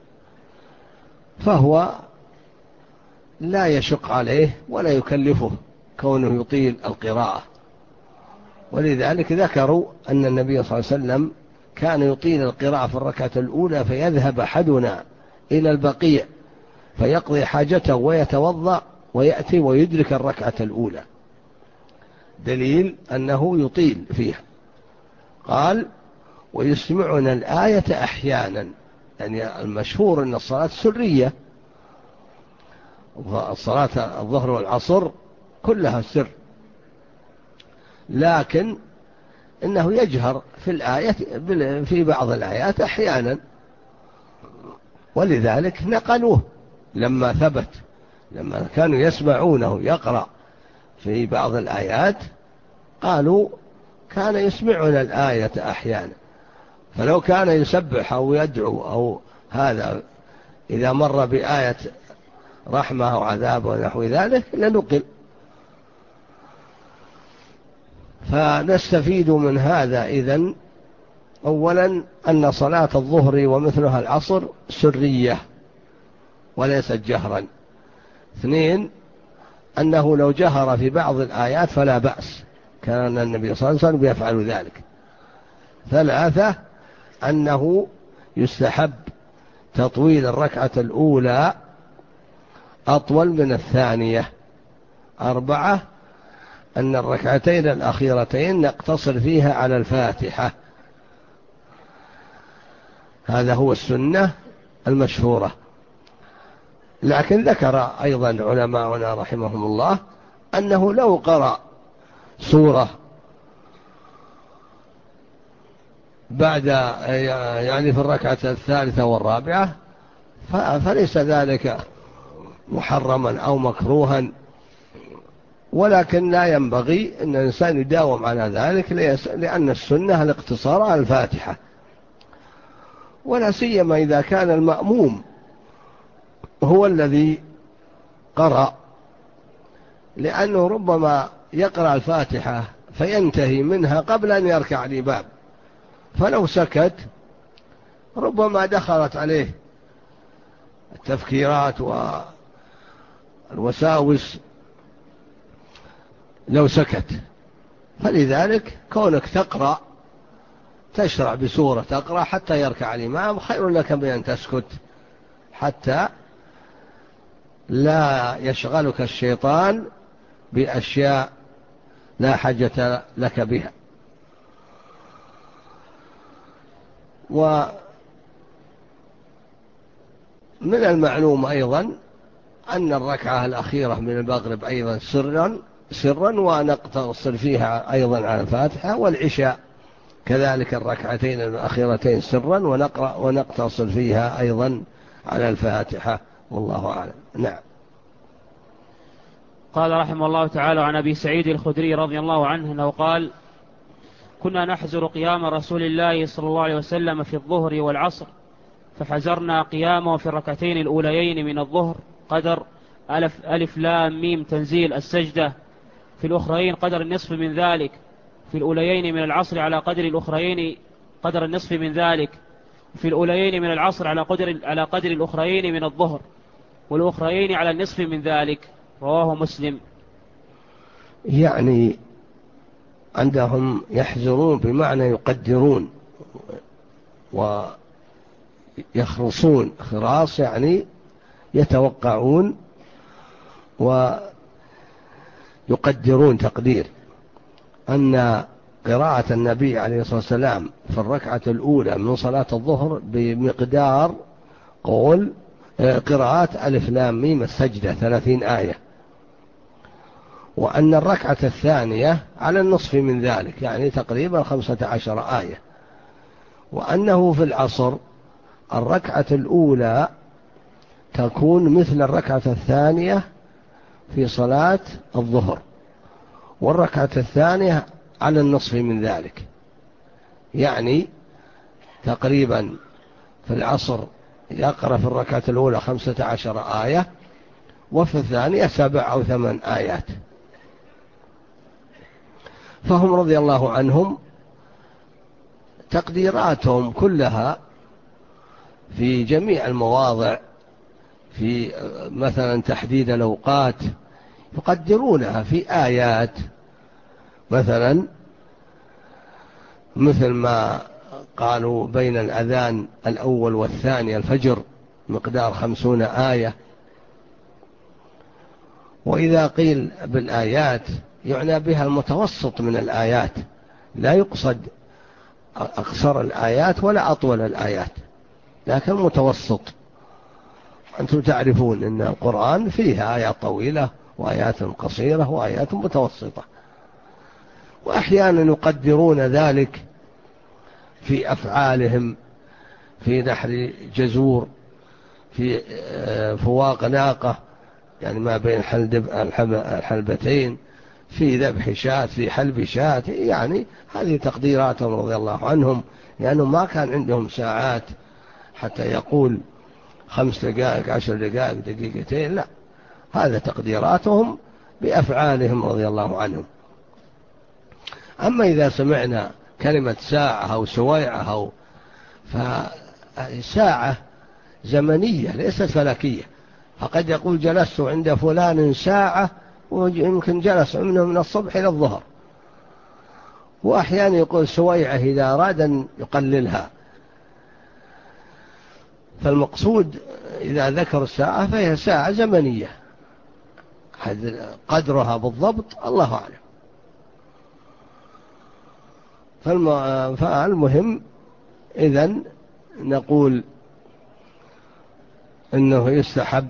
[SPEAKER 1] فهو لا يشق عليه ولا يكلفه كونه يطيل القراءة. ولذلك ذكروا أن النبي صلى الله عليه وسلم كان يطيل القراءة في الركعة الأولى، فيذهب أحدنا إلى البقيع فيقضي حاجته ويتوضأ ويأتي ويدرك الركعة الأولى، دليل أنه يطيل فيها. قال ويسمعنا الآية أحيانا، يعني المشهور أن الصلاة سرية، الصلاة الظهر والعصر كلها سر، لكن إنه يجهر في الآية في بعض الآيات أحيانا، ولذلك نقلوه لما ثبت، لما كانوا يسمعونه يقرأ في بعض الآيات قالوا كان يسمعنا الآية أحيانا. فلو كان يسبح أو يدعو أو هذا إذا مر بآية رحمة أو عذاب ونحو ذلك لنقل. فنستفيد من هذا إذن أولا أن صلاة الظهر ومثلها العصر سرية وليست جهرا. اثنين أنه لو جهر في بعض الآيات فلا بأس، كان النبي صلى الله عليه وسلم يفعل ذلك. ثلاثة أنه يستحب تطويل الركعة الأولى أطول من الثانية. أربعة أن الركعتين الأخيرتين نقتصر فيها على الفاتحة، هذا هو السنة المشهورة. لكن ذكر أيضا علماؤنا رحمهم الله أنه لو قرأ سورة بعد يعني في الركعة الثالثة والرابعة فليس ذلك محرما أو مكروها، ولكن لا ينبغي أن الإنسان يداوم على ذلك، لأن السنة الاقتصار على الفاتحة، ولا سيما إذا كان المأموم هو الذي قرأ، لأنه ربما يقرأ الفاتحة فينتهي منها قبل أن يركع الإمام، فلو سكت ربما دخلت عليه التفكيرات والوساوس لو سكت. فلذلك كونك تقرأ تشرع بسورة تقرأ حتى يركع الإمام خير لك من أن تسكت حتى لا يشغلك الشيطان بأشياء لا حاجة لك بها. ومن المعلوم أيضا أن الركعة الأخيرة من المغرب أيضا سرا ونقتصر فيها أيضا على الفاتحة، والعشاء كذلك الركعتين الأخيرتين سرا ونقتصر فيها أيضا على الفاتحة، والله أعلم. نعم.
[SPEAKER 2] قال رحمه الله تعالى عن أبي سعيد الخدري رضي الله عنه أنه قال كنا نحزر قيام رسول الله صلى الله عليه وسلم في الظهر والعصر، فحزرنا قيامه في الركعتين الأوليين من الظهر قدر ألف لام ميم تنزيل السجدة، في الأخرين قدر النصف من ذلك، في الأوليين من العصر على قدر الأخرين قدر النصف من ذلك، في الأوليين من العصر على قدر الأخرين من الظهر. والأخرين على النصف من ذلك. رواه مسلم.
[SPEAKER 1] يعني عندهم يحذرون بمعنى يقدرون ويخرصون، خراص يعني يتوقعون ويقدرون تقدير أن قراءة النبي عليه الصلاة والسلام في الركعة الأولى من صلاة الظهر بمقدار قول قراءة ألف لام ميم السجدة 30 آية، وأن الركعة الثانية على النصف من ذلك يعني تقريبا 15 آية، وأنه في العصر الركعة الأولى تكون مثل الركعة الثانية في صلاة الظهر، والركعة الثانية على النصف من ذلك، يعني تقريبا في العصر يقرأ في الركعة الأولى 15 آية، وفي الثانية 7 أو 8 آيات. فهم رضي الله عنهم تقديراتهم كلها في جميع المواضع، في مثلا تحديد الأوقات يقدرونها في آيات، مثلا مثل ما قالوا بين الأذان الأول والثاني الفجر مقدار 50 آية. وإذا قيل بالآيات يعنى بها المتوسط من الآيات، لا يقصد أقصر الآيات ولا أطول الآيات، لكن متوسط. أنتم تعرفون أن القرآن فيه آيات طويلة وآيات قصيرة وآيات متوسطة، وأحيانا يقدرون ذلك في أفعالهم، في نحر جزور، في فواق ناقة يعني ما بين الحلبتين، في ذبح شاة، في حلب شاة، يعني هذه تقديراتهم رضي الله عنهم، لأنهم ما كان عندهم ساعات حتى يقول 5 دقائق 10 دقائق دقيقتين، لا، هذا تقديراتهم بأفعالهم رضي الله عنهم. أما إذا سمعنا كلمة ساعة أو سويعة فساعة زمنية ليست فلكية، فقد يقول جلست عند فلان ساعة ويمكن جلس منه من الصبح إلى الظهر، وأحيانا يقول سويعة إذا أراد أن يقللها. فالمقصود إذا ذكر الساعة فهي ساعة زمنية، قدرها بالضبط الله أعلم. فالمهم إذن نقول إنه يستحب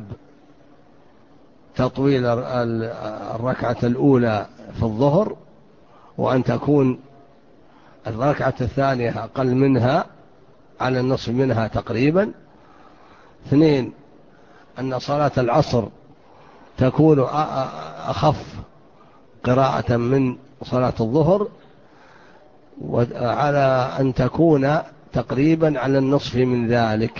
[SPEAKER 1] تطويل الركعة الأولى في الظهر، وأن تكون الركعة الثانية أقل منها على النصف منها تقريبا. 2 أن صلاة العصر تكون أخف قراءة من صلاة الظهر، وعلى أن تكون تقريبا على النصف من ذلك،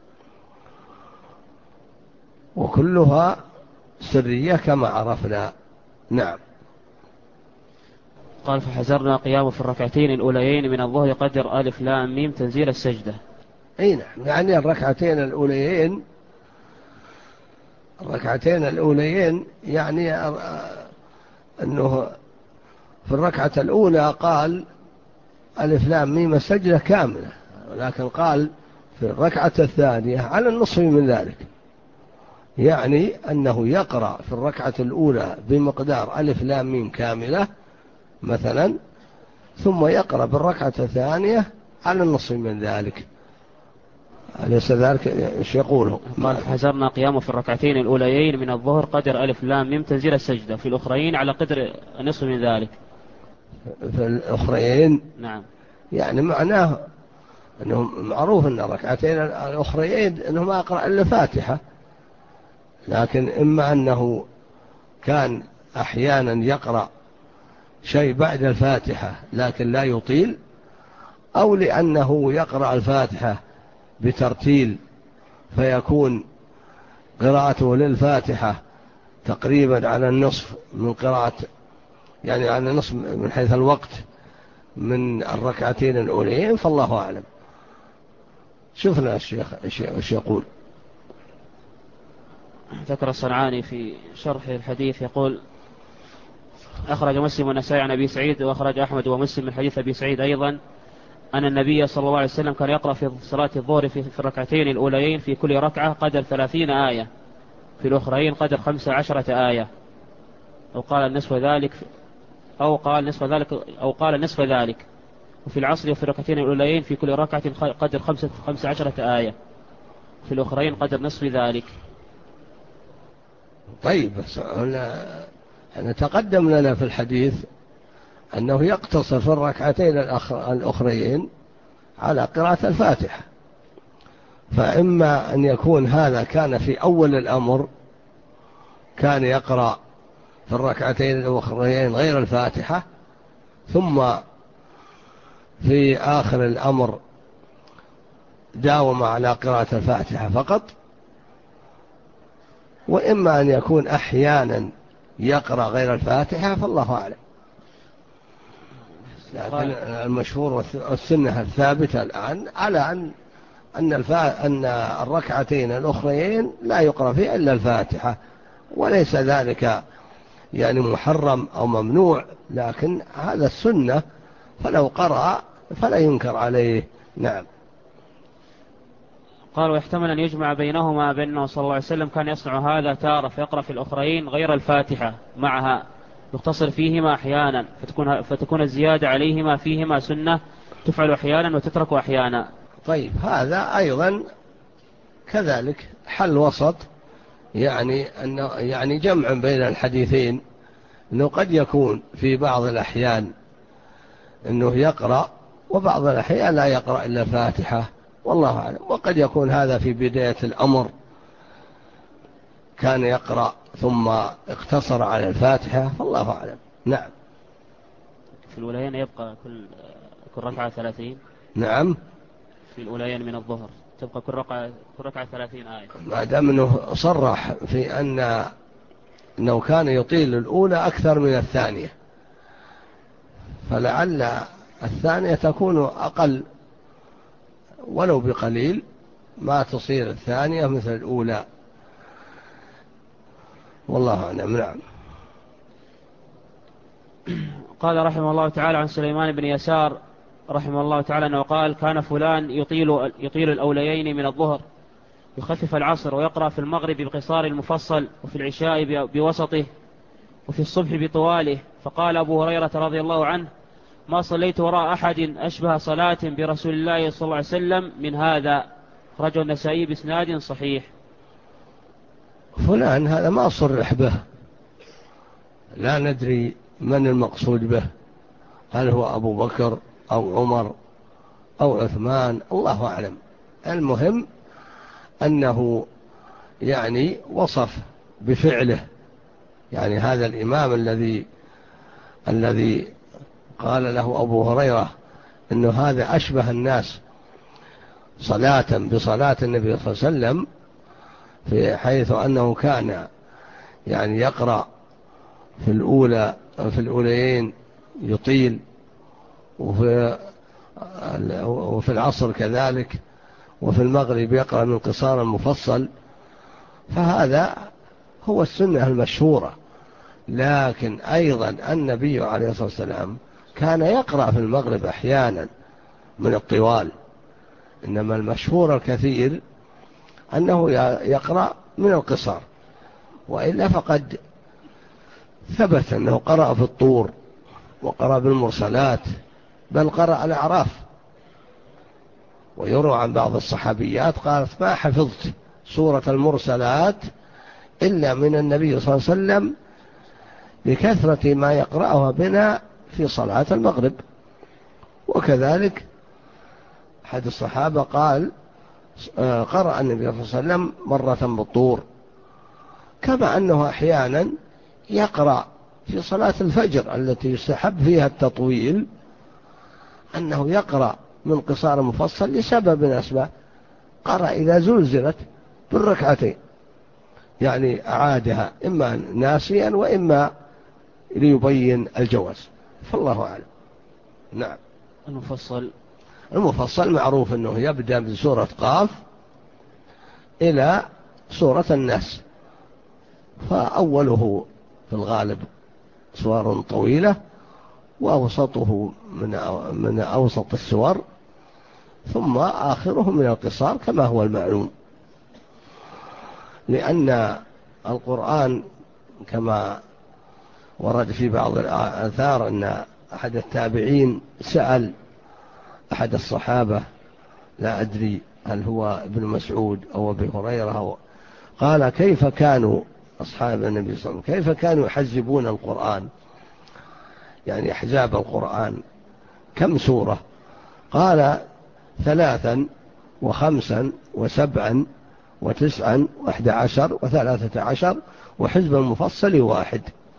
[SPEAKER 1] وكلها سرية كما عرفنا. نعم.
[SPEAKER 2] قال فحزرنا قيامه في الركعتين الأوليين من الظهر يقدر ألف لام ميم تنزيل السجدة.
[SPEAKER 1] أي نعم، يعني الركعتين الأوليين يعني أنه في الركعة الأولى قال ألف لام ميم السجدة كاملة، ولكن قال في الركعة الثانية على النصف من ذلك، يعني أنه يقرأ في الركعة الأولى بمقدار ألف لام ميم كاملة مثلا، ثم يقرأ بالركعة الثانية على النصف من ذلك. أليس ذلك ايش يقوله؟
[SPEAKER 2] قال حزرنا قيامه في الركعتين الأوليين من الظهر قدر ألف لام ميم تنزيل السجدة، في الأخرين على قدر نصف من ذلك.
[SPEAKER 1] في الأخرين
[SPEAKER 2] نعم،
[SPEAKER 1] يعني معناه أنه معروف أن الركعتين الأخرين أنه ما أقرأ إلا فاتحة، لكن إما أنه كان أحيانا يقرأ شيء بعد الفاتحة لكن لا يطيل، أو لأنه يقرأ الفاتحة بترتيل فيكون قراءته للفاتحة تقريبا على النصف من قراءة، يعني على النصف من حيث الوقت من الركعتين الأولين، فالله أعلم. شوفنا الشيخ ايش يقول.
[SPEAKER 2] ذكر الصنعاني في شرح الحديث يقول: أخرج مسلم والنسائي عن أبي سعيد، وأخرج أحمد ومسلم من حديث أبي سعيد أيضا أن النبي صلى الله عليه وسلم كان يقرأ في صلاة الظهر في الركعتين الأوليين في كل ركعة قدر 30 آية، في الأخرين قدر 15 آية، أو قال نصف ذلك أو قال نصف ذلك. وفي العصر وفي الركعتين الأوليين في كل ركعة قدر 15 آية، في الأخرين قدر نصف ذلك.
[SPEAKER 1] طيب، بس أنا تقدم لنا في الحديث أنه يقتصر في الركعتين الأخرين على قراءة الفاتحة، فإما أن يكون هذا كان في أول الأمر، كان يقرأ في الركعتين الأخرين غير الفاتحة، ثم في آخر الأمر داوم على قراءة الفاتحة فقط، وإما أن يكون أحيانا يقرأ غير الفاتحة، فالله أعلم. لكن المشهور والسنة الثابتة الآن على أن الركعتين الأخرين لا يقرأ فيها إلا الفاتحة، وليس ذلك يعني محرم أو ممنوع، لكن هذا السنة، فلو قرأ فلا ينكر عليه. نعم.
[SPEAKER 2] قال: ويحتمل أن يجمع بينهما بأنه صلى الله عليه وسلم كان يصنع هذا تارة فيقرأ في الأخرين غير الفاتحة معها، يختصر فيهما أحيانا، فتكون الزيادة عليهما فيهما سنة تفعل أحيانا وتترك أحيانا.
[SPEAKER 1] طيب، هذا أيضا كذلك حل وسط، يعني جمع بين الحديثين، أنه قد يكون في بعض الأحيان أنه يقرأ، وبعض الأحيان لا يقرأ إلا الفاتحة، والله أعلم. وقد يكون هذا في بداية الأمر كان يقرأ ثم اقتصر على الفاتحة، فالله أعلم. نعم.
[SPEAKER 2] في الأولين يبقى كل ركعة 30.
[SPEAKER 1] نعم،
[SPEAKER 2] في الأولين من الظهر تبقى كل ركعة 30 آية،
[SPEAKER 1] ما دام أنه صرح في أنه كان يطيل الأولى أكثر من الثانية، فلعل الثانية تكون أقل ولو بقليل، ما تصير الثانية مثل الأولى، والله أعلم. نعم.
[SPEAKER 2] قال رحمه الله تعالى عن سليمان بن يسار رحمه الله تعالى أنه قال: كان فلان يطيل الأوليين من الظهر، يخفف العصر، ويقرأ في المغرب بقصار المفصل، وفي العشاء بوسطه، وفي الصبح بطواله. فقال أبو هريرة رضي الله عنه: ما صليت وراء أحد أشبه صلاة برسول الله صلى الله عليه وسلم من هذا. أخرجه النسائي بإسناد صحيح.
[SPEAKER 1] فلان هذا ما صرح به، لا ندري من المقصود به، هل هو أبو بكر أو عمر أو عثمان، الله أعلم. المهم أنه يعني وصف بفعله، يعني هذا الإمام الذي قال له أبو هريرة أنه هذا أشبه الناس صلاة بصلاة النبي صلى الله عليه وسلم، في حيث أنه كان يعني يقرأ في الأوليين يطيل، وفي العصر كذلك، وفي المغرب يقرأ من قصار المفصل، فهذا هو السنة المشهورة. لكن أيضا النبي عليه الصلاة والسلام كان يقرأ في المغرب أحيانا من الطوال، إنما المشهور الكثير أنه يقرأ من القصار، وإلا فقد ثبت أنه قرأ في الطور وقرأ بالمرسلات، بل قرأ الأعراف. ويروى عن بعض الصحابيات قالت: ما حفظت سورة المرسلات إلا من النبي صلى الله عليه وسلم لكثرة ما يقرأها بنا في صلاة المغرب. وكذلك أحد الصحابة قال: قرأ النبي صلى الله عليه وسلم مرة بالطور. كما أنه أحيانا يقرأ في صلاة الفجر التي يستحب فيها التطويل، أنه يقرأ من قصار مفصل لسبب من أسباب، قرأ إذا زلزلت بالركعتين، يعني أعادها إما ناسيا وإما ليبين الجواز، فالله أعلم. نعم. المفصل معروف أنه يبدأ من سورة قاف إلى سورة الناس، فأوله في الغالب سور طويلة، وأوسطه من أوسط السور، ثم آخره من القصار كما هو المعلوم، لأن القرآن كما ورد في بعض الآثار أن أحد التابعين سأل أحد الصحابة، لا أدري هل هو ابن مسعود أو أبي هريرة، قال: كيف كانوا أصحاب النبي صلى الله عليه وسلم كيف كانوا يحزبون القرآن، يعني أحزاب القرآن كم سورة؟ قال: 3 و5 و7 و9 و11 و13، وحزب المفصل 1.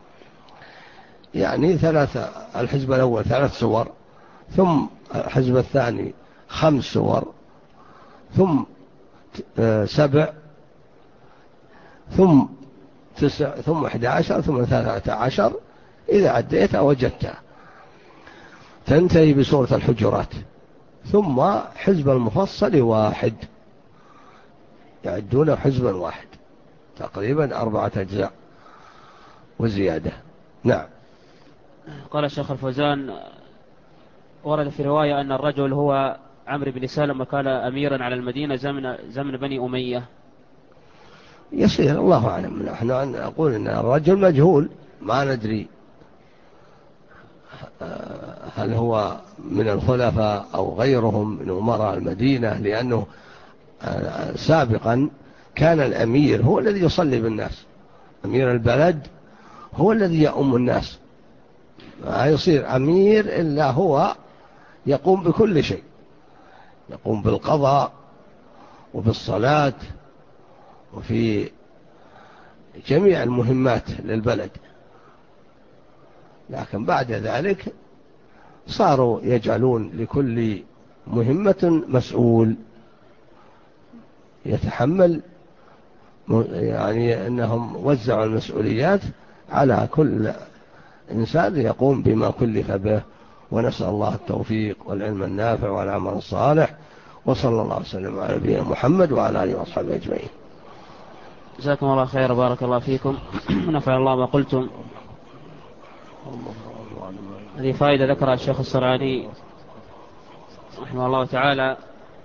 [SPEAKER 1] يعني الحزب الأول 3 سور، ثم الحزب الثاني 5 سور، ثم 7، ثم 9، ثم 11، ثم 13. إذا عديتها وجدتها تنتهي بسورة الحجرات، ثم حزب المفصل 1، يعدون حزبا واحد، تقريبا 4 أجزاء وزيادة. نعم.
[SPEAKER 2] قال الشيخ الفوزان: ورد في رواية أن الرجل هو عمرو بن سلمة، وكان أميرا على المدينة زمن بني أمية.
[SPEAKER 1] يصير الله أعلم، نحن نقول أن الرجل مجهول، ما ندري هل هو من الخلفاء أو غيرهم من أمراء المدينة، لأنه سابقا كان الأمير هو الذي يصلي بالناس، أمير البلد هو الذي يؤم الناس، ما يصير أمير إلا هو يقوم بكل شيء، يقوم بالقضاء وبالصلاة وفي جميع المهمات للبلد. لكن بعد ذلك صاروا يجعلون لكل مهمة مسؤول يتحمل، يعني أنهم وزعوا المسؤوليات على كل إنسان يقوم بما كلف به. ونسأل الله التوفيق والعلم النافع والعمل الصالح، وصلى الله وسلم على نبينا محمد وعلى آله وأصحابه أجمعين.
[SPEAKER 2] جزاكم الله خير، بارك الله فيكم، نفع الله ما قلتم. هذه فائدة ذكرها الشيخ الصرعاني رحمه الله تعالى.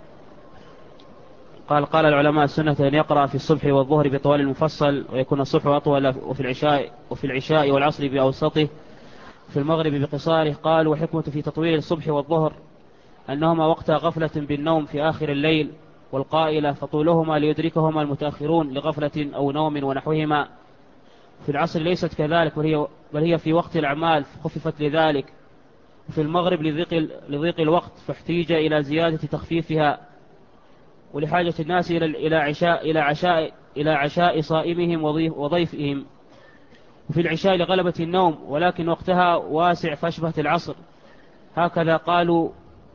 [SPEAKER 2] قال العلماء: السنة أن يقرأ في الصبح والظهر بطوال المفصل، ويكون الصبح أطول، وفي العشاء والعصر بأوسطه، في المغرب بقصاره. قال: وحكمة في تطويل الصبح والظهر أنهما وقت غفلة بالنوم في آخر الليل، والقائلة: فطولهما ليدركهما المتأخرون لغفلة أو نوم ونحوهما. في العصر ليست كذلك، بل هي في وقت الأعمال خففت لذلك. وفي المغرب لضيق الوقت فاحتيج إلى زيادة تخفيفها، ولحاجة الناس إلى عشاء صائمهم وضيفهم. وفي العشاء لغلبة النوم، ولكن وقتها واسع فاشبهت العصر. هكذا قالوا.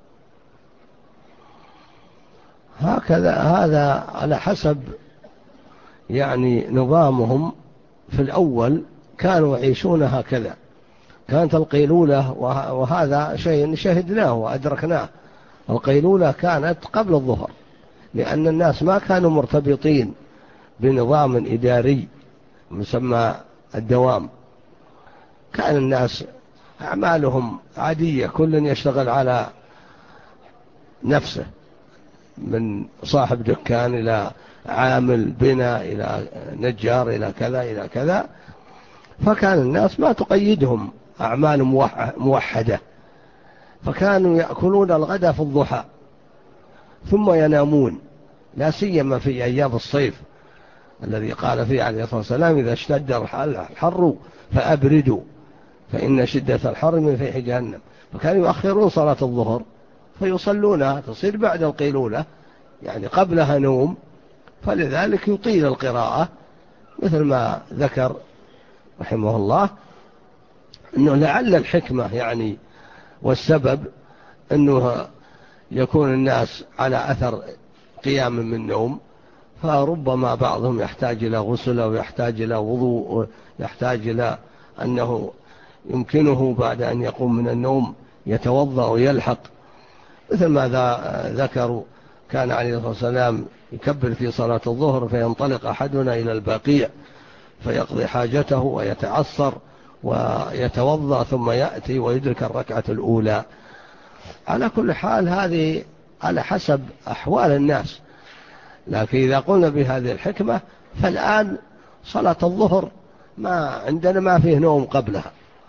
[SPEAKER 1] هذا على حسب يعني نظامهم. في الأول كانوا يعيشون هكذا، كانت القيلولة، وهذا شيء شهدناه وأدركناه، القيلولة كانت قبل الظهر، لأن الناس ما كانوا مرتبطين بنظام إداري مسمى الدوام، كان الناس أعمالهم عادية، كل يشتغل على نفسه، من صاحب دكان إلى عامل بناء إلى نجار إلى كذا إلى كذا، فكان الناس ما تقيدهم أعمال موحدة، فكانوا يأكلون الغداء في الضحى ثم ينامون، لا سيما في أيام الصيف الذي قال فيه عليه الصلاة والسلام: إذا اشتد الحر فأبردوا فإن شدة الحر من فيح جهنم. فكانوا يؤخرون صلاة الظهر فيصلونها، تصير بعد القيلولة، يعني قبلها نوم، فلذلك يطيل القراءة، مثل ما ذكر رحمه الله أنه لعل الحكمة يعني والسبب أنه يكون الناس على أثر قيام من نوم، فربما بعضهم يحتاج إلى غسل ويحتاج إلى وضوء ويحتاج إلى أنه يمكنه بعد أن يقوم من النوم يتوضأ ويلحق، مثل ما ذكروا كان عليه الصلاة والسلام يكبر في صلاة الظهر فينطلق أحدنا إلى البقيع فيقضي حاجته ويتعصر ويتوضأ ثم يأتي ويدرك الركعة الأولى. على كل حال هذه على حسب أحوال الناس، لكن إذا قلنا بهذه الحكمة فالآن صلاة الظهر عندنا ما فيه نوم قبلها،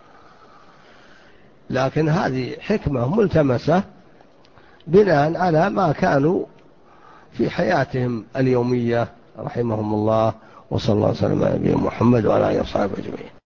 [SPEAKER 1] لكن هذه حكمة ملتمسة بناء على ما كانوا في حياتهم اليومية رحمهم الله، وصلى الله وسلم على نبينا محمد وعلى آله وصحبه أجمعين.